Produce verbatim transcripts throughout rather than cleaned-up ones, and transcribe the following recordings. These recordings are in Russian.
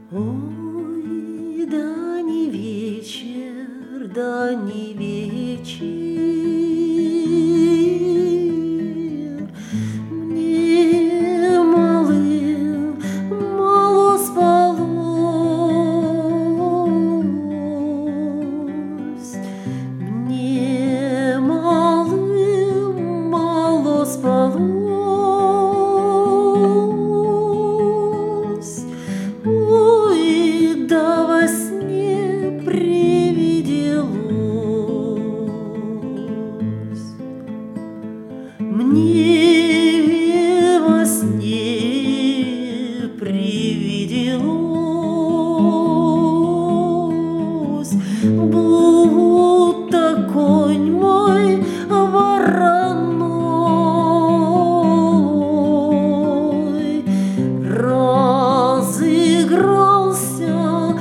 Ой, да не вечер, да не вечер, мне малым мало спалось, мне малым мало спалось. Ой, да во сне привиделось мне, во сне привиделось, будто конь мой вороной разыгрался,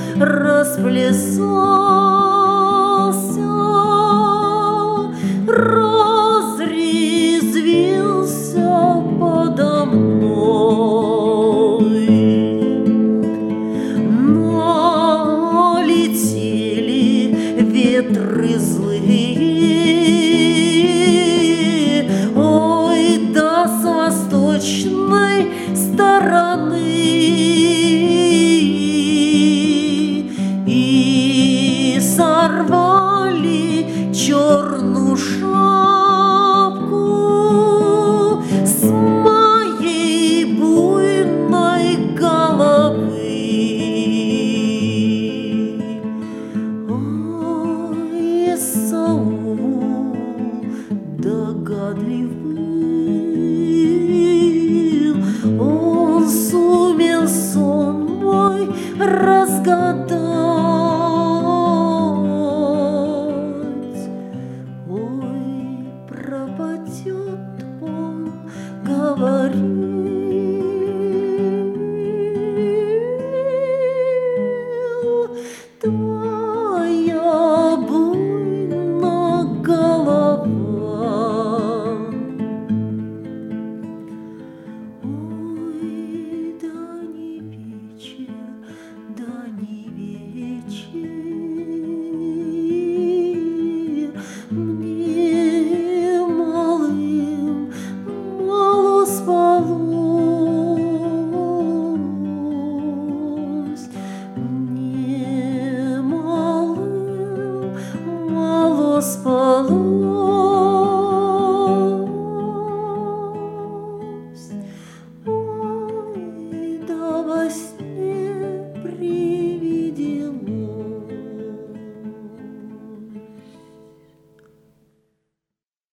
расплясался, разрезвился подо мной. Налетели ветры злые, ой, да с восточной стороны, и сорвали черную шапку с моей буйной головы. Ой, Исаул догадлив был, он сумел сон мой разгадать. Ой, пропадет он, говорил, твоя буйна голова. Ой, да не вечер, да не вечер, мне малым мало спалось, мне малым мало спалось. Ой, да во сне